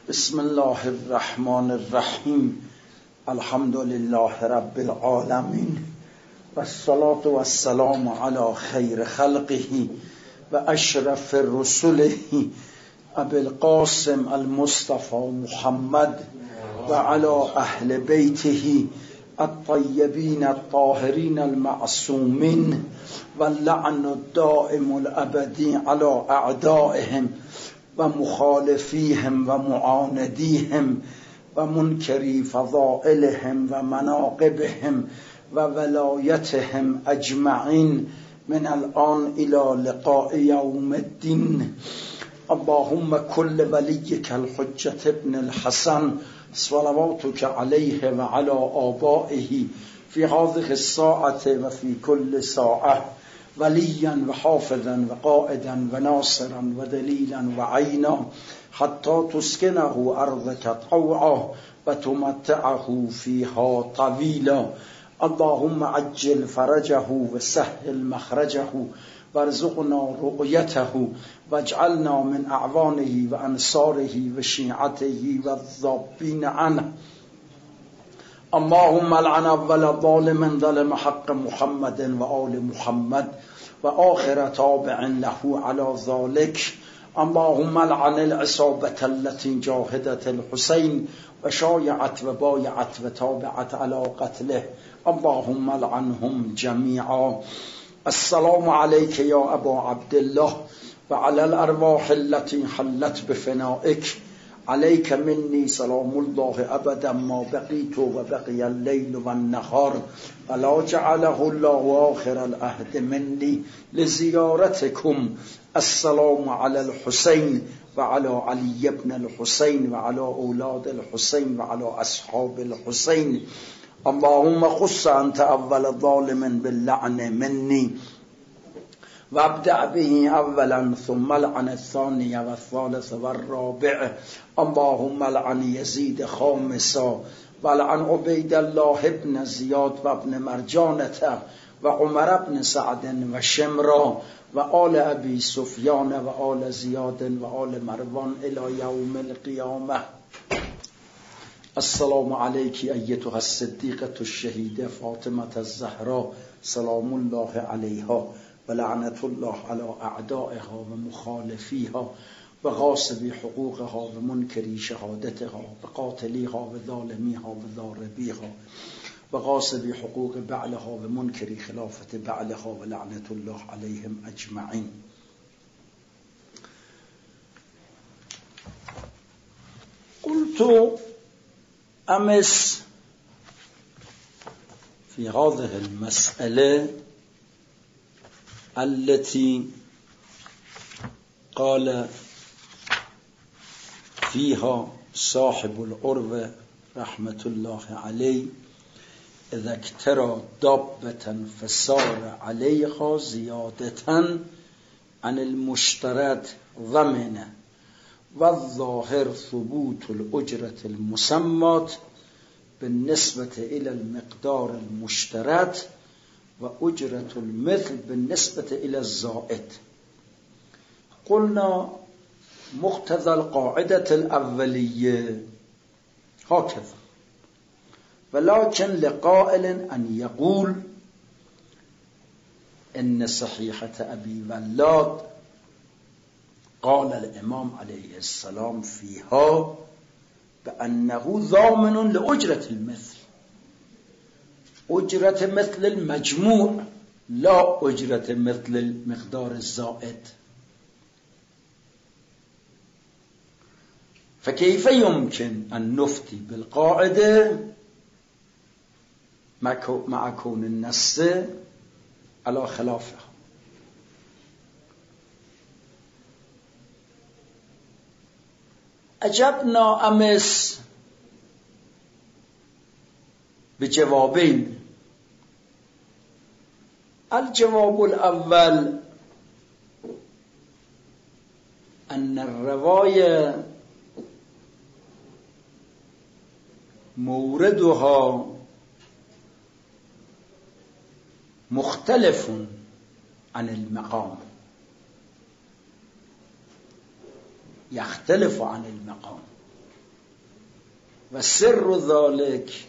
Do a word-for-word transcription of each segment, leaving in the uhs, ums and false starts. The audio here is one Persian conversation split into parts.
بسم الله الرحمن الرحیم. الحمد لله رب العالمین و الصلاة و السلام علی خیر خلقه و اشرف رسله ابی القاسم المصطفى محمد و علی اهل بیته الطیبین الطاهرین المعصومین و اللعن الدائم الابدی علی اعدائهم و مخالفیهم و معاندیهم و منکری فضائلهم و مناقبهم و ولایتهم اجمعین من الان الى لقاء یوم الدین. اللهم كل وليك الحجة ابن الحسن صلواتك عليه وعلى آبائه في هذه الساعة وفي كل ساعة وليا وحافظا وقائدا وناصرا ودليلا وعينا حتى تسكنه أرضك طوعا وتمتعه فيها طويلا. اللهم عجل فرجه وسهل مخرجه وارزقنا رؤيته واجعلنا من أعوانه وأنصاره وشيعته والذابين عنه. اللهم لعن أول ظالم ظلم حق محمد وآل محمد وآخر تابع له على ذلك. اللهم لعن العصابة التي جاهدت الحسين وشايعت وبايعت وتابعت على قتله. اللهم لعنهم جميعا. السلام عليك يا أبا عبد الله وعلى الأرواح التي حلت بفنائك. عليك مني سلام الله أبدا ما بقيت وبقي الليل والنهار ولا جعله الله آخر العهد مني لزيارتكم. السلام على الحسين وعلى علي بن الحسين وعلى أولاد الحسين وعلى أصحاب الحسين. اللهم خص أنت أول ظالم باللعن مني وابدأ به أولا ثم لعن الثاني والثالث والرابع. اللهم لعن يزيد خامسا ولعن عبيد الله بن زياد وابن مرجانة وعمر بن سعد وشمرا وآل أبي سفيان وآل زياد وآل مروان إلى يوم القيامة. السلام عليك أيتها الصديقة الشهيدة فاطمة الزهراء سلام الله عليها ولعنة الله على أعدائها ومخالفيها وغاصبي حقوقها ومنكري شهادتها وقاتليها وظالميها وضاربيها وغاصبي حقوق بعلها ومنكري خلافة بعلها ولعنة الله عليهم أجمعين. قلت أمس في هذه المسألة التي قال فيها صاحب العروة رحمة الله عليه إذا اكترى دابة فسار عليها زيادة عن المشترط ضمنه والظاهر ثبوت الأجرة المسمى بالنسبة إلى المقدار المشترط وأجرة المثل بالنسبة إلى الزائد. قلنا مقتضى القاعدة الأولية هكذا، ولكن لقائل أن يقول إن صحيحة أبي ولاد قال الإمام عليه السلام فيها بأنه ضامن لأجرة المثل، أجرة مثل المجموع لا أجرة مثل المقدار الزائد. فكيف يمكن أن نفتي بالقاعدة مع كون النص على خلافها؟ أجبنا أمس بجوابين. الجواب الأول أن الرواية موردها مختلف عن المقام، يختلف عن المقام. و سر ذلك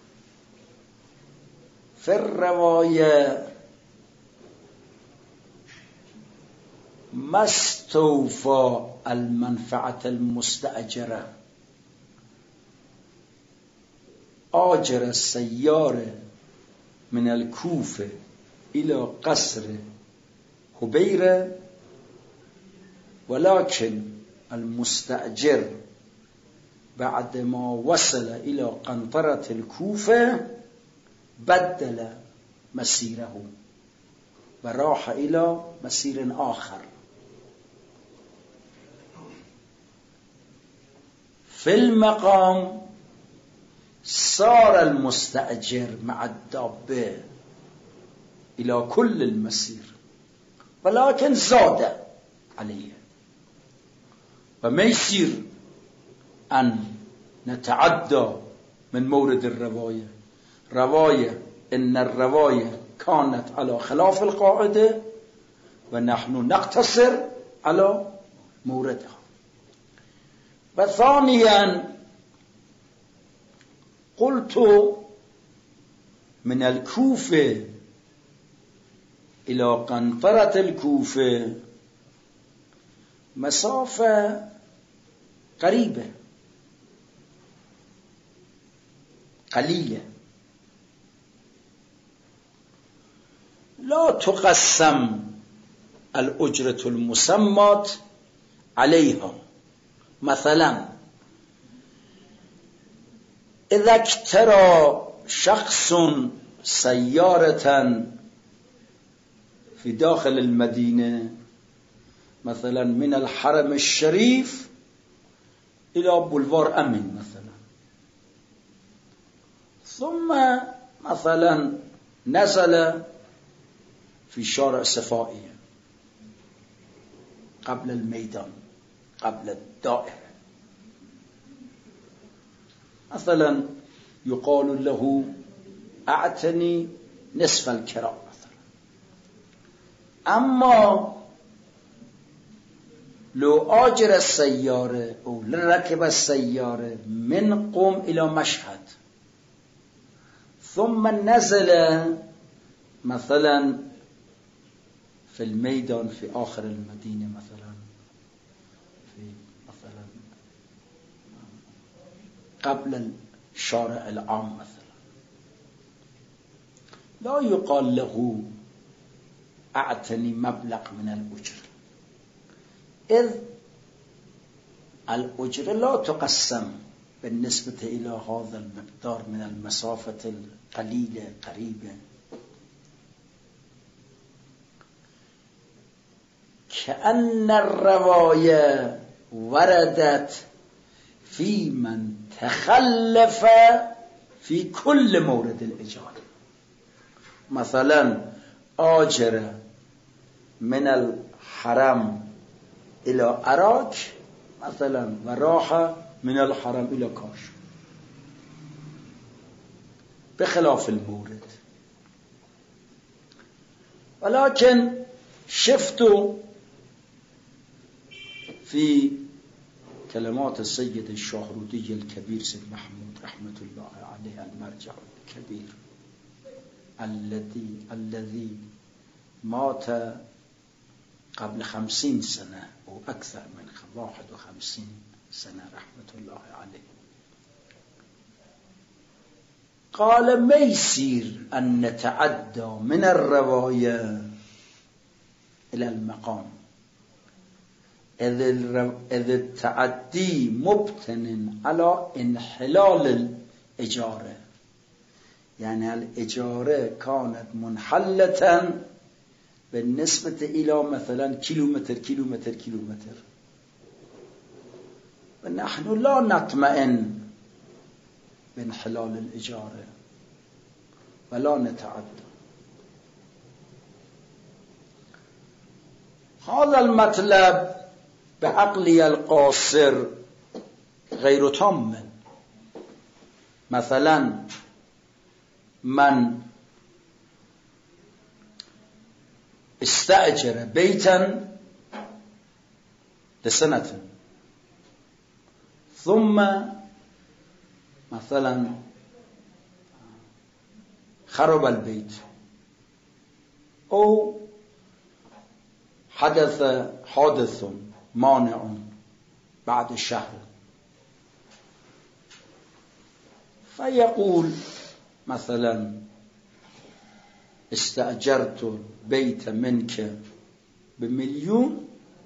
فی الرواية ما استوفى المنفعة المستأجرة آجر السيارة من الكوفة إلى قصر هبيرة ولكن المستأجر بعدما وصل إلى قنطرة الكوفة بدل مسيره وراح إلى مسير آخر. في المقام صار المستأجر مع الدابة إلى كل المسير ولكن زاد عليه. وما يصير أن نتعدى من مورد الرواية. رواية إن الرواية كانت على خلاف القاعدة ونحن نقتصر على موردها. وثانيا قلت من الكوفة إلى قنطرة الكوفة مسافة قريبة قليلة لا تقسم الأجرة المسمى عليها. مثلا إذا اشترى شخص سيارة في داخل المدينة مثلا من الحرم الشريف إلى بولوار أمين مثلا، ثم مثلا نزل في شارع صفائية قبل الميدان قبل الدائرة مثلا، يقال له أعتني نصف الكراء مثلا. أما لو آجر السيارة أو لركب السيارة من قم إلى مشهد ثم نزل مثلا في الميدان في آخر المدينة مثلا في مثلا قبل الشارع العام مثلا، لا يقال له أعتني مبلغ من الأجر، إذ الأجر لا تقسم بالنسبة إلى هذا المقدار من المسافة القليلة قريبة. كأن الرواية وردت في من تخلف في كل مورد الإجارة. مثلا آجر من الحرم إلى عراق مثلا وراح من الحرم إلى كاش بخلاف المورد. ولكن شفتوا في كلمات السيد الشاهرودي الكبير سيد محمود رحمة الله عليه المرجع الكبير الذي الذي مات قبل خمسين سنة أو أكثر من واحد وخمسين سنة رحمة الله عليه، قال ما يصير أن نتعدى من الرواية إلى المقام إذ التعدي مبتن على انحلال الإجارة، يعني الإجارة كانت منحلة بالنسبة إلى مثلا كيلومتر كيلومتر كيلومتر، ونحن لا نطمئن بانحلال الإجارة ولا نتعدى. هذا المطلب بعقلي القاصر غير تام. مثلا من استأجر بيتا لسنة ثم مثلا خرب البيت أو حدث حادث مانع بعد شهر، فيقول مثلا استأجرت بيت منك بمليون،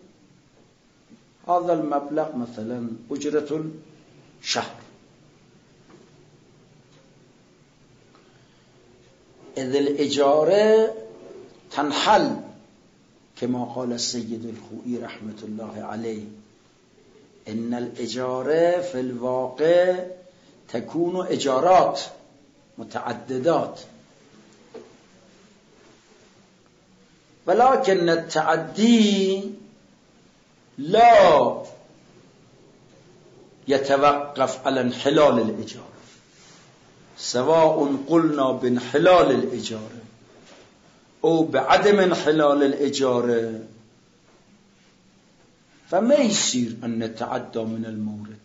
هذا المبلغ مثلا أجرة الشهر، إذ الإجارة تنحل كما قال السيد الخوئي رحمة الله عليه، إن الإجارة في الواقع تكون إجارات متعددات، ولكن التعدي لا يتوقف على انحلال الإجارة، سواء قلنا بانحلال الإجارة أو بعدم انحلال الإجارة، فما يصير أن نتعدى من المورد،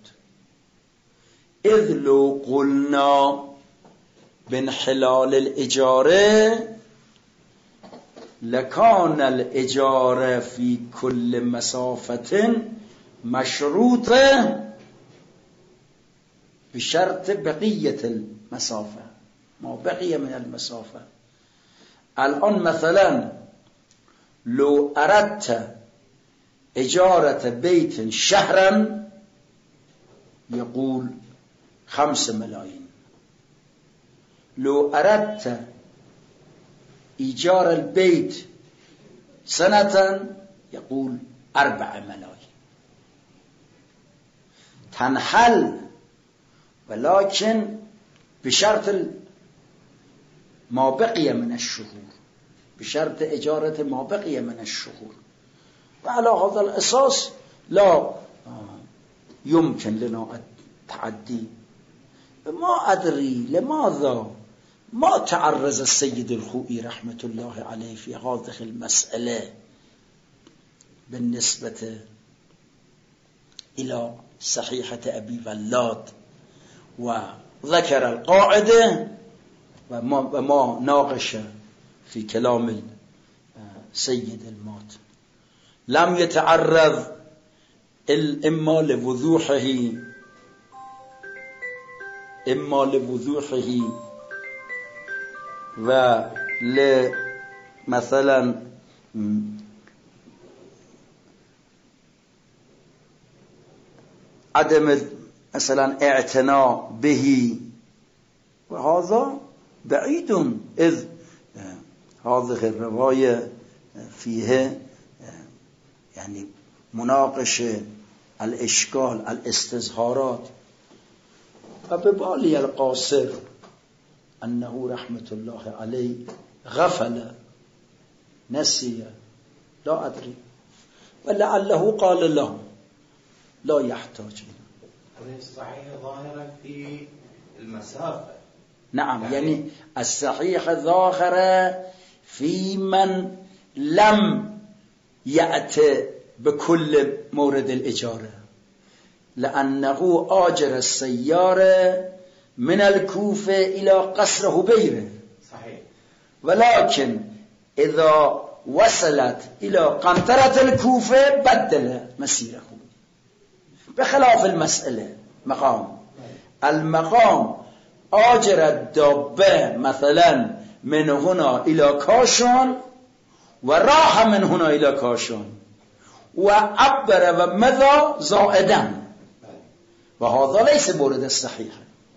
إذ لو قلنا بانحلال الإجارة لكان الإجارة في كل مسافة مشروطة بشرط بقية المسافة، ما بقي من المسافة. الآن مثلا لو أردت إجارة بيت شهرا يقول خمس ملايين، لو أردت إيجار البيت سنة يقول أربع ملايين. تنحل ولكن بشرط ما بقي من الشهور، بشرط إجارة ما بقي من الشهور، وعلى هذا الأساس لا يمكن لنا التعدي. ما أدري لماذا ما تعرض السيد الخوئي رحمة الله عليه في هذه المسألة بالنسبة إلى صحيحة أبي ولاد، وذكر القاعدة وما, وما ناقش في كلام السيد المات، لم يتعرض إما لوضوحه إما لوضوحه ولمثلا عدم مثلا اعتناء به، وهذا بعيد، إذ هذه الرواية فيها يعني مناقشة الإشكال الاستظهارات. فببالي القاصر أنه رحمة الله عليه غفل نسي لا أدري، ولعله قال له لا يحتاج إليه. الصحيح ظاهرا في المسافة. نعم يعني, يعني الصحيح ظاهرة في من لم يأتي بكل مورد الإجارة، لأنه آجر السيارة من الكوفة إلى قصر هبيرة، صحيح، ولكن إذا وصلت إلى قنطرة الكوفة بدل مسيره، بخلاف المسألة مقام. المقام آجر الدابة مثلا من هنا إلى كاشان وراح من هنا إلى كاشان وعبر ومضى زائدا، وهذا ليس مورد الصحيح.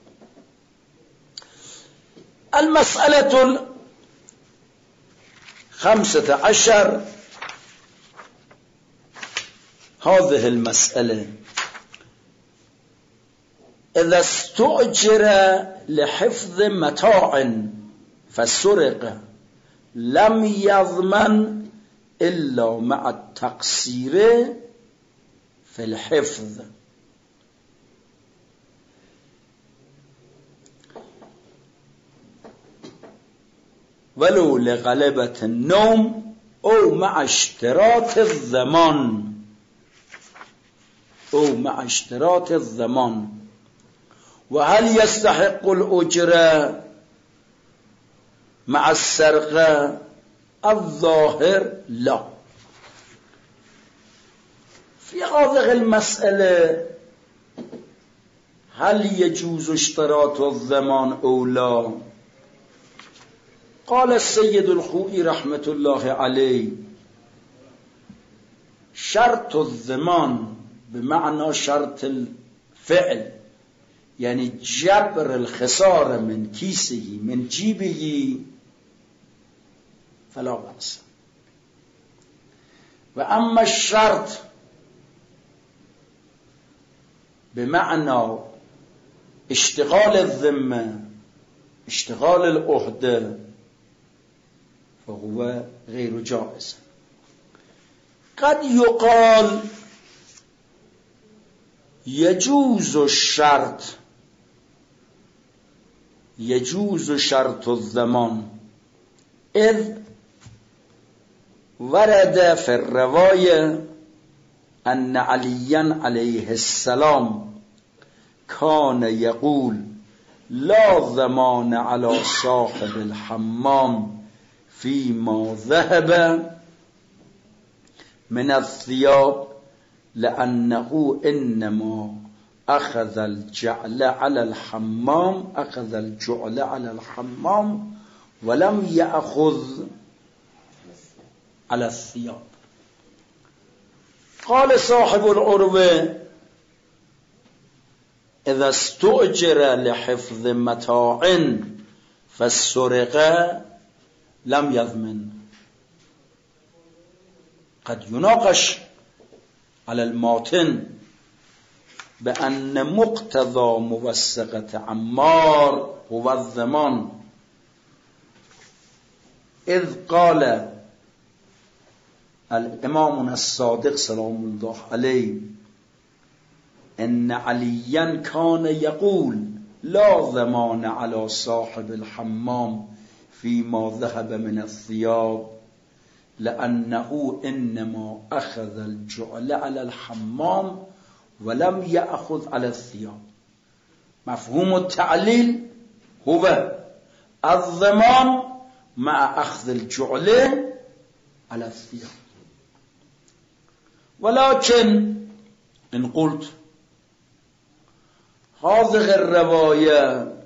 المسألة الخامسة عشر، هذه المسألة إذا استؤجر لحفظ متاع فسرق لم يضمن إلا مع التقصير في الحفظ، ولو لغلبة النوم أو مع اشتراط الضمان أو مع اشتراط الضمان. وهل يستحق الأجر مع السرقة؟ الظاهر لا. في هذه المسألة هل يجوز اشتراط الضمان أو لا؟ قال السيد الخوئي رحمة الله عليه: شرط الضمان بمعنى شرط الفعل، يعني جبر الخسارة من كيسه من جيبه، فلا بأس. وأما الشرط بمعنى اشتغال الذمة، اشتغال العهدة، فهو غير جائز. قد يقال يجوز الشرط، يجوز شرط الضمان، إذ ورد في الرواية أن عليا عليه السلام كان يقول: لا ضمان على صاحب الحمام فيما ذهب من الثياب، لأنه إنما أخذ الجعل على الحمام أخذ الجعل على الحمام ولم يأخذ على الثياب. قال صاحب العروة: إذا استؤجر لحفظ متاع فالسرقة لم يضمن. قد يناقش على الماتن بأن مقتضى موثقة عمار هو الضمان، إذ قال الإمام الصادق سلام الله عليه: إن عليا كان يقول: لا ضمان على صاحب الحمام فيما ذهب من الثياب، لأنه إنما أخذ الجعل على الحمام ولم يأخذ على الثياب. مفهوم التعليل هو الضمان مع أخذ الجعل على الثياب. ولكن إن قلت هذه الرواية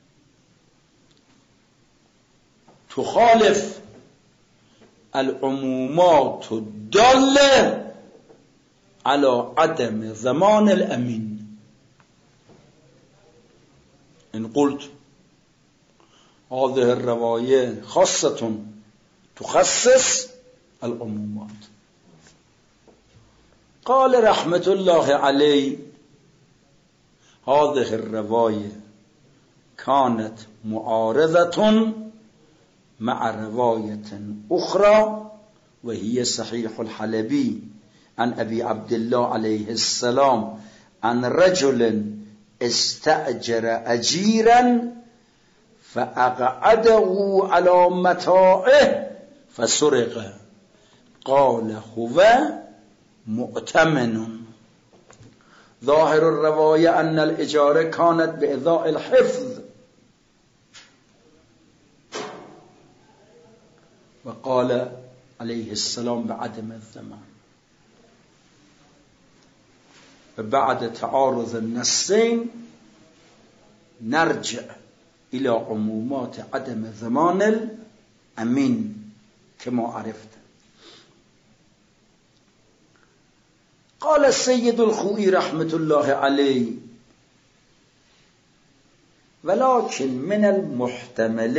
تخالف العمومات الدالة على عدم ضمان الأمين، إن قلت هذه الرواية خاصة تخصص العمومات، قال رحمة الله عليه: هذه الرواية كانت معارضة مع رواية أخرى وهي صحيح الحلبي عن أبي عبد الله عليه السلام عن رجل استأجر أجيرا فأقعده على متاعه فسرق، قال هو مؤتمن. ظاهر الرواية أن الإجارة كانت بإضاء الحفظ، وقال عليه السلام بعدم الضمان. بعد تعارض النصين نرجع إلى عمومات عدم ضمان الأمين كما عرفت. قال السيد الخوئي رحمة الله عليه: ولكن من المحتمل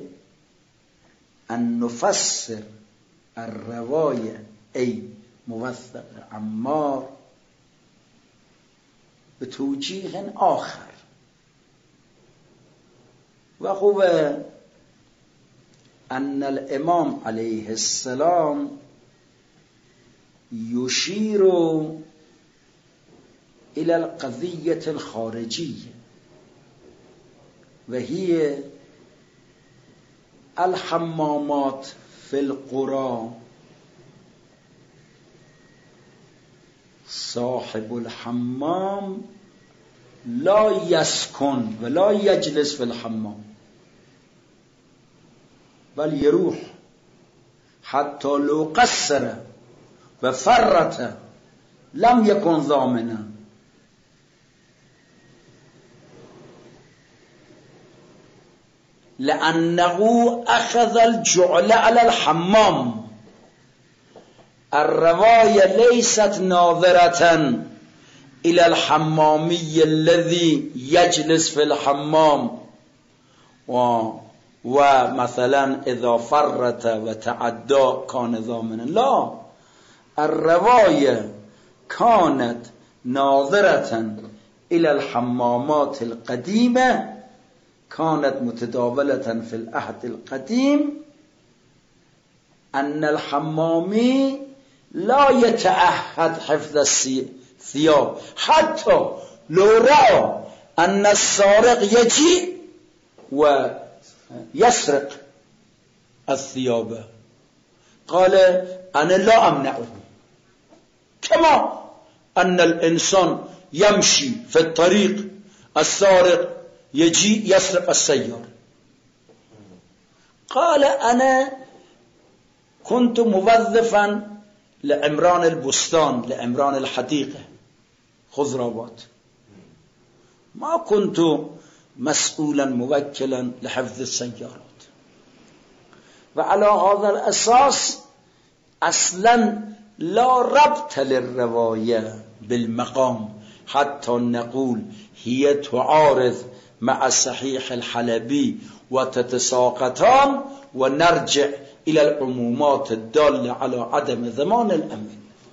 أن نفسر الرواية أي موثق عمار بتوجيه آخر، وهو أن الإمام عليه السلام يشير إلى القضية الخارجية، وهي الحمامات في القرى. صاحب الحمام لا يسكن ولا يجلس في الحمام بل يروح حتى لو قصر وفرط لم يكن ضامنا. لأنه أخذ الجعل على الحمام. الرواية ليست ناظرة إلى الحمامي الذي يجلس في الحمام و ومثلا إذا فرط وتعدى كان ضامنا، لا، الرواية كانت ناظرة إلى الحمامات القديمة، كانت متداولة في العهد القديم، أن الحمامي لا يتعهد حفظ الثياب حتى لو رأى أن السارق يجي ويسرق الثياب، قال أنا لا أمنعه، كما أن الإنسان يمشي في الطريق السارق يجي يسرق السيارة. قال أنا كنت موظفا لعمران البستان، لعمران الحديقة خضروات، ما كنت مسؤولا موكلا لحفظ السيارات. وعلى هذا الأساس أصلا لا ربط للرواية بالمقام حتى نقول هي تعارض مع صحيح الحلبي وتتساقطان ونرجع إلى العمومات الدالة على عدم ضمان الأمن.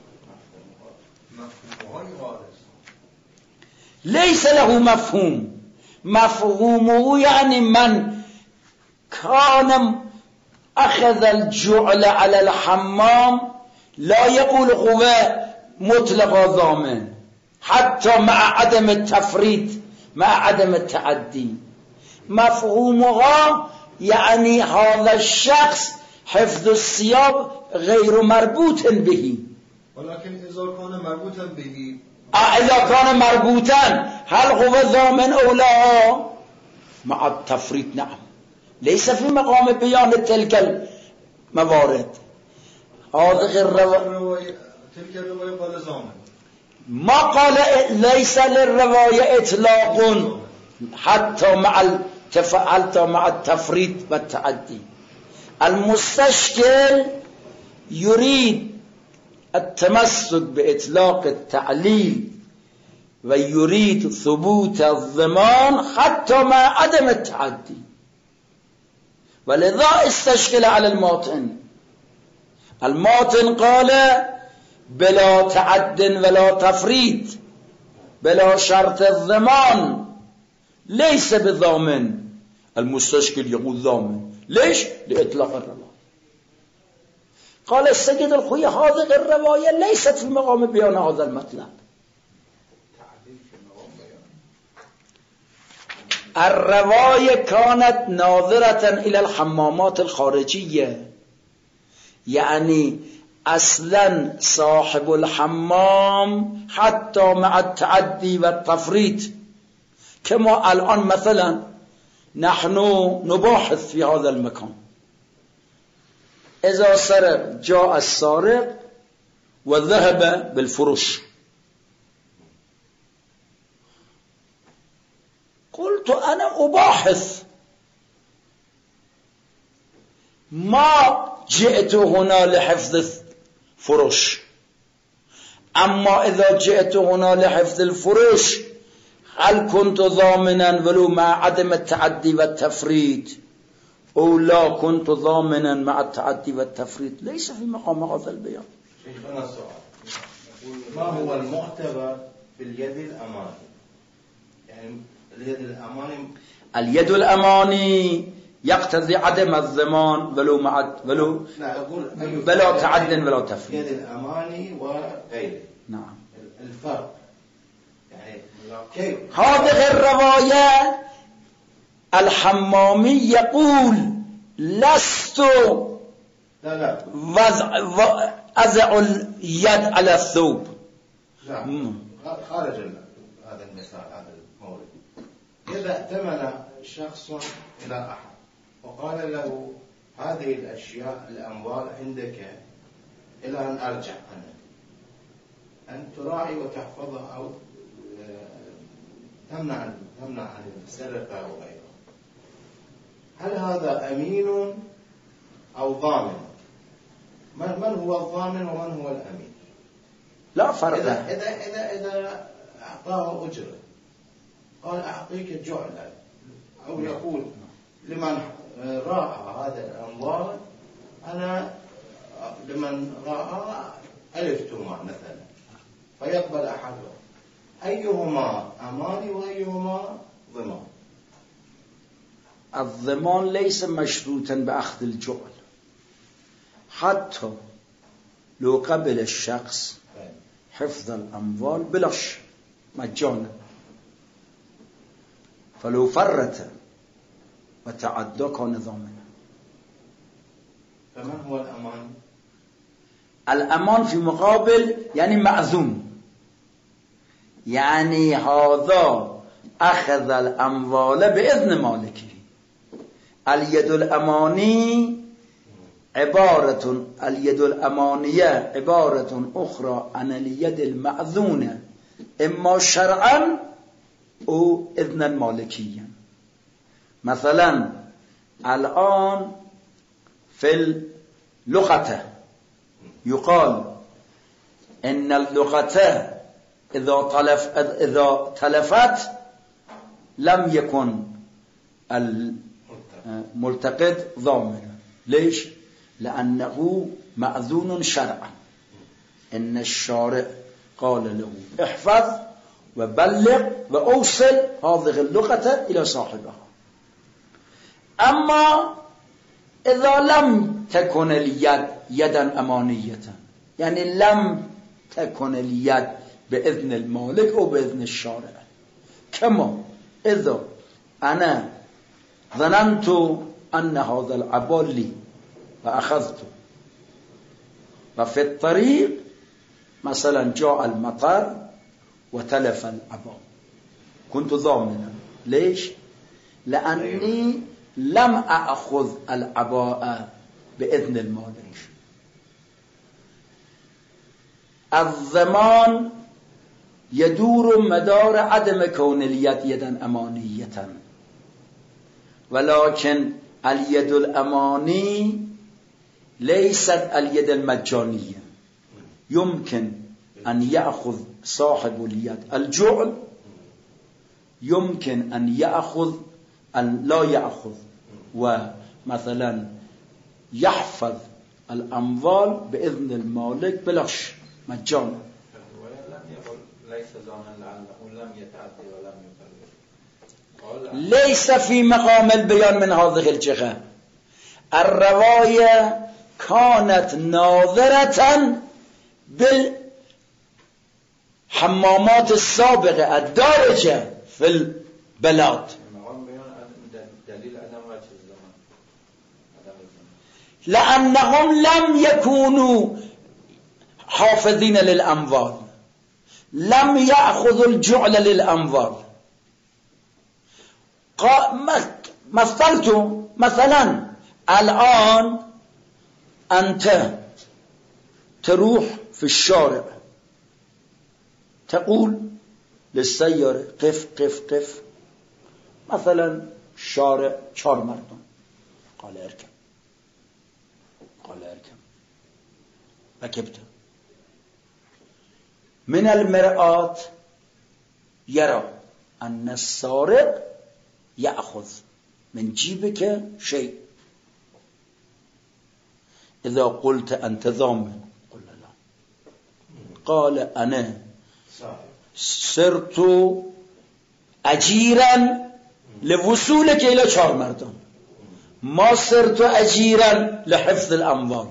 ليس له مفهوم. مفهومه يعني من كان أخذ الجعل على الحمام لا يقول هو مطلق ضامن حتى مع عدم التفريط، مع عدم التعدي. مفهومها يعني هذا الشخص حفظ الثياب غير مربوط به. ولكن إذا كان مربوطا به، إذا كان مربوطا هل هو ضامن أو لا؟ مع التفريط نعم، ليس في مقام بيان تلك الموارد. هذه الرواية تلك الرواية قال ضامن، ما قال ليس للرواية إطلاق حتى مع حتى مع التفريط والتعدي. المستشكل يريد التمسك بإطلاق التعليل ويريد ثبوت الضمان حتى مع عدم التعدي، ولذا استشكل على الماطن. الماطن قال بلا تعد ولا تفريط، بلا شرط الضمان، ليس بضامن. المستشكل يقول ضامن، ليش؟ لإطلاق الرواية. قال السيد الخوي هذه الرواية ليست في مقام بيان هذا المطلب. الرواية كانت ناظرة إلى الحمامات الخارجية، يعني أصلا صاحب الحمام حتى مع التعدي والتفريط، كما الآن مثلا نحن نباحث في هذا المكان، إذا سرق جاء السارق وذهب بالفرش، قلت أنا أباحث، ما جئت هنا لحفظ الفرش. أما إذا جئت هنا لحفظ الفرش هل كنت ضامنا ولو مع عدم التعدي والتفريط أو لا كنت ضامنا مع التعدي والتفريط؟ ليس في مقام هذا البيان. شيخنا السؤال، ما هو المعتبر باليد الأماني؟ يعني اليد الأماني اليد الأماني يقتضي عدم الضمان ولو مع ولو لا أقول بلا تعد ولا تفريط. اليد الأماني وغيره، نعم، الفرق يعني كيف؟ هذه الرواية الحمامي يقول لست لا لا وضع أضع اليد على الثوب. لا خارج هذا المثال هذا المورد. إذا ائتمن شخص إلى أحد وقال له هذه الأشياء الأموال عندك إلى أن أرجع أنا، أن تراعي وتحفظها أو تمنع تمنع عن السرقة أو غيره. هل هذا أمين أو ضامن؟ من من هو الضامن ومن هو الأمين؟ لا فرق. إذا إذا إذا إذا أعطاه أجرة قال أعطيك جعلة، أو يقول لمن راعى هذا الأموال أنا لمن راعى ألف تومان مثلا، فيقبل أحدهم، أيهما أماني وأيهما ضمان؟ الضمان ليس مشروطا بأخذ الجعل، حتى لو قبل الشخص حفظ الأموال بلاش مجانا، فلو فرت وتعدى كان ضامنا. فما هو الأمان؟ الأمان في مقابل يعني مأذون، يعني هذا أخذ الأموال بإذن مالكه. اليد الأماني عبارة اليد الأمانية عبارة أخرى عن اليد المأذونة، إما شرعا أو إذنا مالكيا. مثلا الآن في اللغة يقال إن اللغة إذا تلف إذا تلفت لم يكن الملتقط ضامنا. ليش؟ لأنه مأذون شرعا، إن الشارع قال له احفظ وبلغ وأوصل هذه اللغة إلى صاحبها. أما إذا لم تكن اليد يدا أمانية، يعني لم تكن اليد بإذن المالك أو بإذن الشارع، كما إذا أنا ظننت أن هذا العبال لي فأخذته، وفي الطريق مثلا جاء المطر وتلف العباء، كنت ضامنا. ليش؟ لأني لم أخذ العباء بإذن المالك. الضمان يدور مدار عدم كون اليد يدا أمانية، ولكن اليد الأماني ليست اليد المجانية. يمكن أن يأخذ صاحب اليد الجعل، يمكن أن يأخذ أن لا يأخذ، ومثلا يحفظ الأموال بإذن المالك بلاش مجانا. ولم يقل ليس ضامنا لأنه لم يتعدي ولم يبلغ. ليس في مقام البيان من هذه الجهة. الرواية كانت ناظرة بالحمامات السابقة الدارجة في البلاد، لأنهم لم يكونوا حافظين للأموال، لم يأخذوا الجعل للأموال. مثلت مثلا الآن أنت تروح في الشارع تقول للسيارة قف قف قف، مثلا شارع چار مردم، قال اركب، قال اركب، ركبت. من المرآة يرى أن السارق يأخذ من جيبك شيء. إذا قلت أنت ضامن، قل لا، قال أنا صرت أجيرا لوصولك إلى چار مردم، ما صرت أجيرا لحفظ الأموال.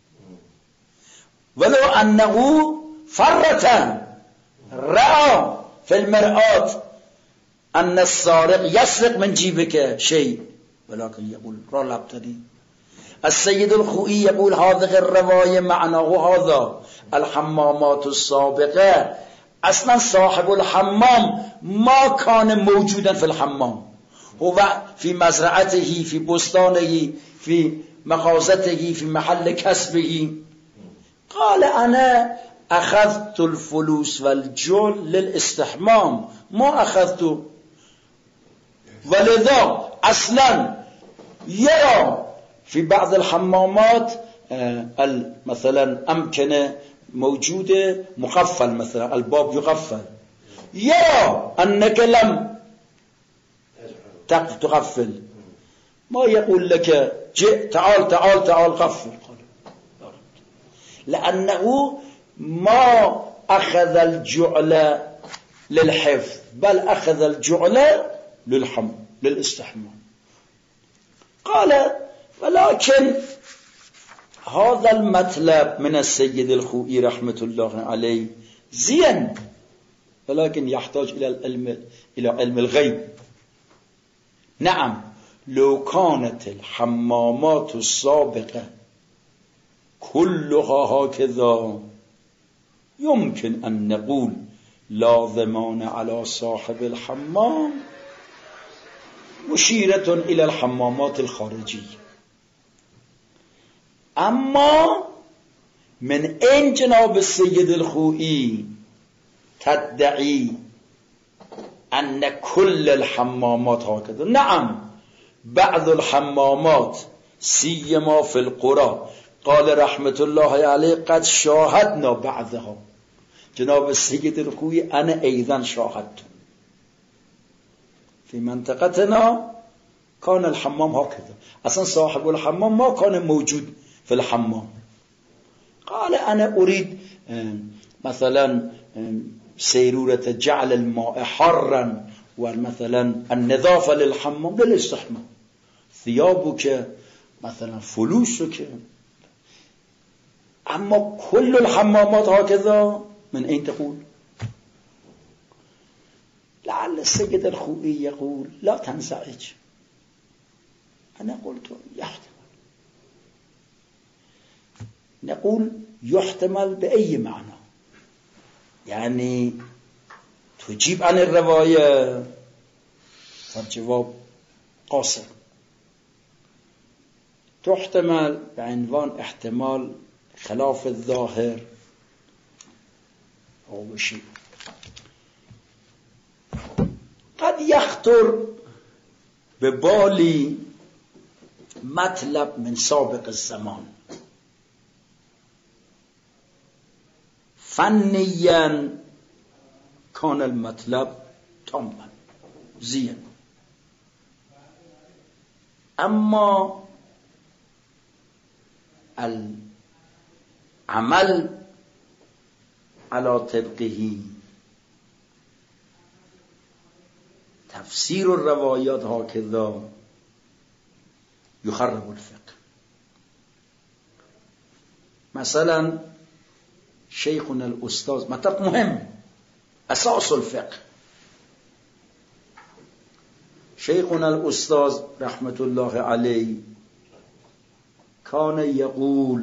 ولو أنه فرة رأى في المرآة أن السارق يسرق من جيبك شيء، ولكن يقول رلبتني. السيد الخوئي يقول هذه الرواية معناه هذا: الحمامات السابقة اصلا صاحب الحمام ما كان موجودا في الحمام، هو في مزرعته، في بستانه، في مغازته، في محل كسبه. قال أنا أخذت الفلوس والجل للاستحمام ما أخذت، ولذا أصلا يرى في بعض الحمامات مثلا أمكنة موجودة مقفل، مثلا الباب يقفل، يرى أنك لم تقفل، ما يقول لك جئ تعال تعال تعال قفل، لأنه ما أخذ الجعل للحفظ بل أخذ الجعل للحم للاستحمام. قال ولكن هذا المطلب من السيد الخوئي رحمة الله عليه زين، ولكن يحتاج إلى العلم إلى علم الغيب. نعم لو كانت الحمامات السابقة كلها هكذا يمكن أن نقول لا ضمان على صاحب الحمام، مشيرة إلى الحمامات الخارجية. أما من أين جناب السيد الخوئي تدعي أن كل الحمامات هكذا؟ نعم بعض الحمامات سيما في القرى، قال رحمة الله عليه قد شاهدنا بعضها. جناب السيد الخوئي أنا أيضا شاهدت في منطقتنا كان الحمام هكذا، أصلا صاحب الحمام ما كان موجود في الحمام. قال أنا أريد مثلا سيرورة جعل الماء حرا ومثلا النظافة للحمام للاستحمام، ثيابك مثلا فلوسك. أما كل الحمامات هكذا من أين تقول؟ لعل السيد الخوئي يقول لا تنزعج. أنا قلت يحتمل، نقول يحتمل بأي معنى، يعني تجيب عن الرواية فالجواب قاصر، تحتمل بعنوان احتمال خلاف الظاهر أو شيء. قد يخطر ببالي مطلب من سابق الزمان، فنيا كان المطلب تاما زين، أما العمل على طبقه، تفسير الروايات هكذا يخرب الفقه. مثلا شيخنا الأستاذ، مطلب مهم أساس الفقه، شيخنا الأستاذ رحمة الله عليه كان يقول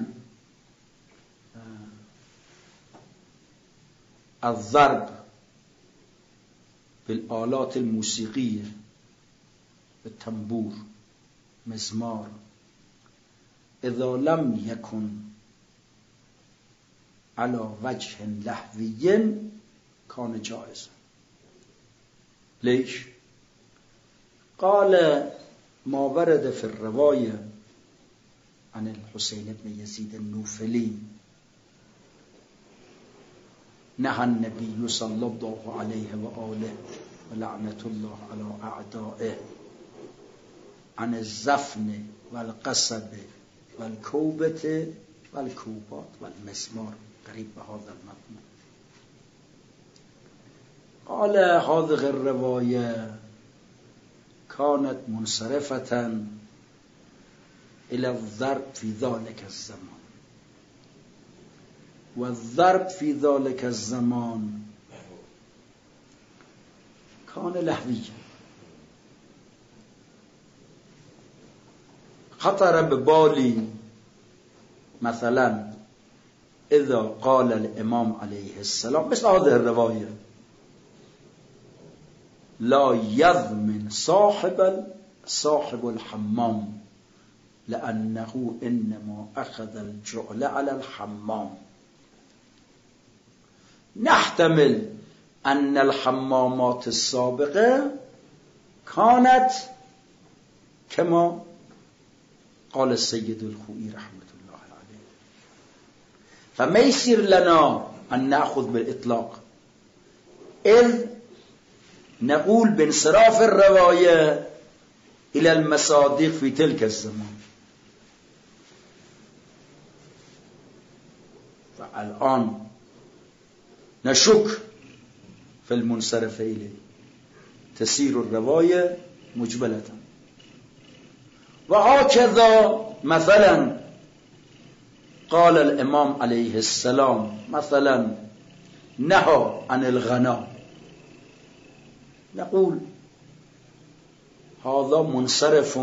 الضرب بالآلات الموسيقية، بالتنبور، مزمار، إذا لم يكن على وجه لهوي كان جائز. ليش؟ قال ما ورد في الرواية عن الحسين بن يزيد النوفلي نهى النبي صلى الله عليه وآله ولعنة الله على أعدائه عن الزفن والقصب والكوبة والكوبات والمزمار، قريب بهذا المضمون. قال هذه الرواية كانت منصرفة إلى الضرب في ذلك الزمان، والضرب في ذلك الزمان كان لهويا. خطر ببالي مثلا اذا قال الامام علیه السلام مثل هذه الرواية لا يضمن صاحب صاحب الحمام لأنه إنما أخذ الجعل على الحمام. نحتمل أن الحمامات السابقة كانت كما قال السيد الخوئي رحمة الله عليه، فما يصير لنا أن نأخذ بالإطلاق، إذ نقول بانصراف الرواية إلى المصادق في تلك الزمان. فالآن نشك في المنصرف إليه، تسير الرواية مجملة. وهكذا مثلا قال الإمام عليه السلام مثلا نهى عن الغنا، نقول هذا منصرف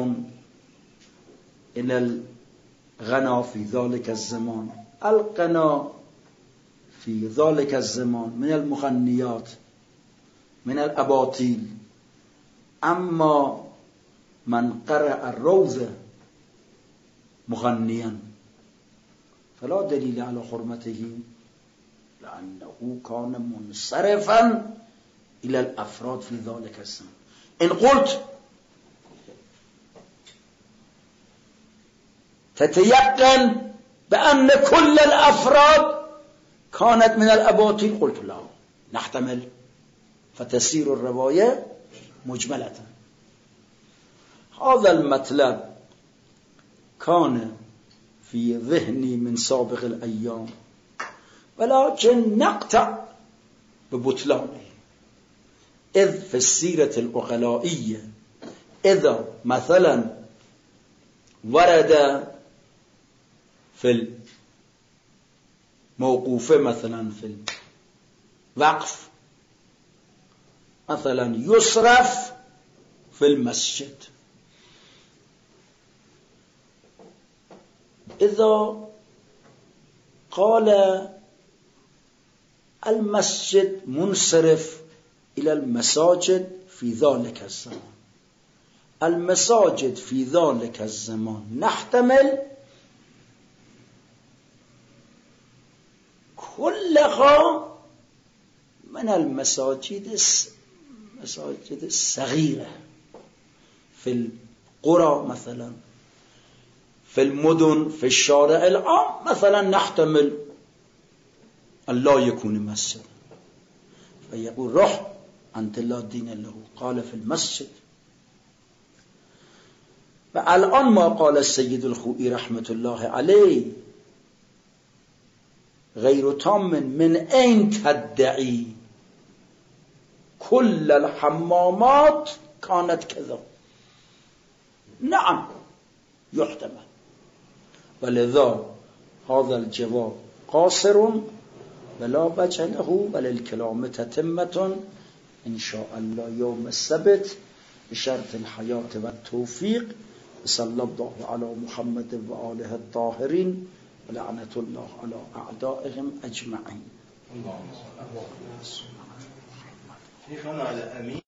إلى الغنا في ذلك الزمان. الغنا في ذلك الزمان من المغنيات من الأباطيل، أما من قرأ الروضة مغنيا فلا دليل على حرمته، لأنه كان منصرفا إلى الأفراد في ذلك الزمان. إن قلت تتيقن بأن كل الأفراد كانت من الأباطيل، قلت لا، نحتمل، فتسير الرواية مجملة. هذا المطلب كان في ذهني من سابق الأيام، ولكن نقطع ببطلانه، إذ في السيرة العقلائية إذا مثلا ورد في الموقوفة مثلا في الوقف مثلا يصرف في المسجد، إذا قال المسجد منصرف إلى المساجد في ذلك الزمان، المساجد في ذلك الزمان نحتمل كلها من المساجد المساجد الصغيرة في القرى مثلا، في المدن، في الشارع العام مثلا نحتمل أن لا يكون مسجد، فيقول روح أنت لا دين له، قال في المسجد. والآن ما قال السيد الخوئي رحمة الله عليه غير تام، من أين تدعي كل الحمامات كانت كذا؟ نعم يحتمل، ولذا هذا الجواب قاصر ولا وجه له، وللكلام تتمة إن شاء الله يوم السبت بشرط الحياة والتوفيق. صلى الله على محمد وآله الطاهرين ولعنة الله على أعدائهم أجمعين. اللهم صل على محمد.